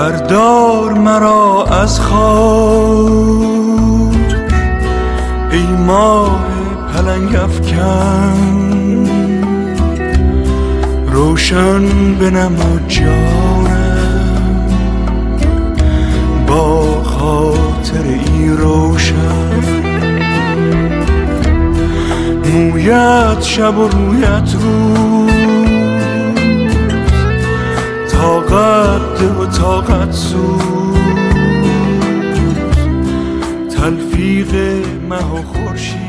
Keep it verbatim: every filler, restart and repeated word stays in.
بردار مرا از خاک ای ماه پلنگ افکن، روشن بنما جانم با خاطر ای روشن. مویت شب و رویت روز، طاقت ده و طاقت سوز، تلفیق مه و خورشید